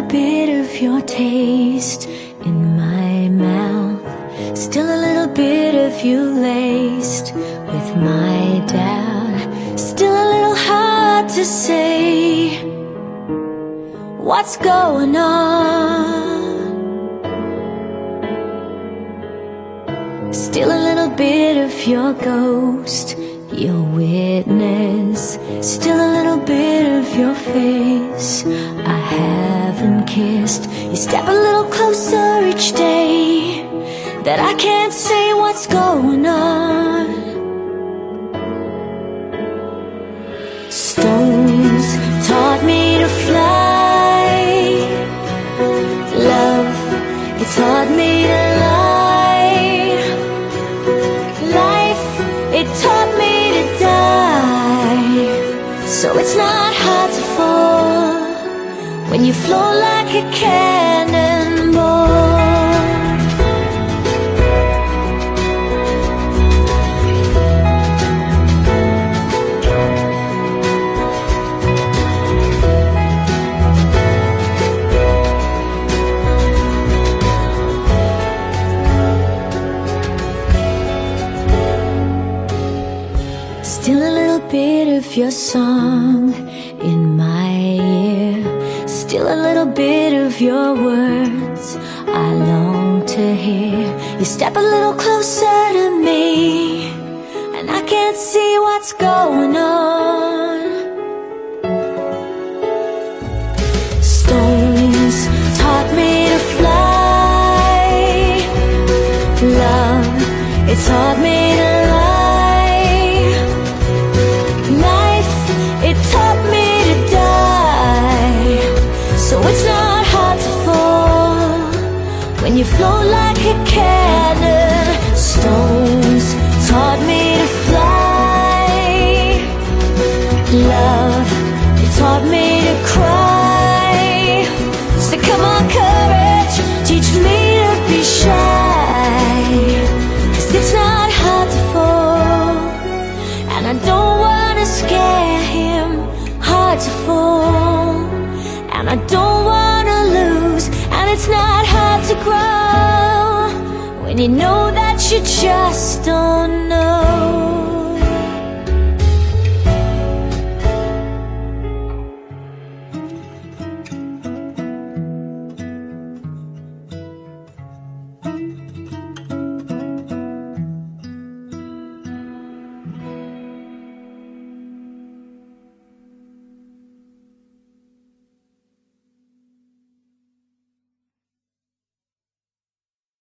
bit of your taste in my mouth, still a little bit of you laced with my doubt. Still a little hard to say what's going on. Still a little bit of your ghost, your witness. Still a little bit of your face I haven't kissed. You step a little closer each day, that I can't say what's going on. Stones taught me to fly. Love, it taught me to lie. Life, it taught me to die. So it's not hard to fall when you flow like a cannonball. Still a little bit of your song in my ear. Still a little bit of your words I long to hear. You step a little closer to me, and I can't see what's going on. Stones taught me to fly. Love, it taught me to lie. So it's not hard to fall when you flow like a cannon. Stones taught me to fly. Love, it taught me to cry. So come on, courage, teach me to be shy. 'Cause it's not hard to fall, and I don't wanna scare him. Hard to fall, and I don't wanna lose, and it's not hard to grow when you know that you just don't know.